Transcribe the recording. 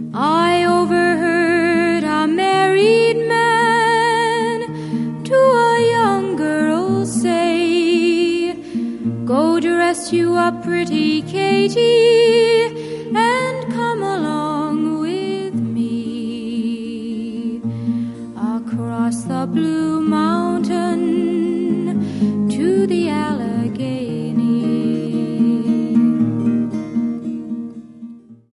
I overheard a married man to a young girl say, "Go dress you up, pretty Katie, and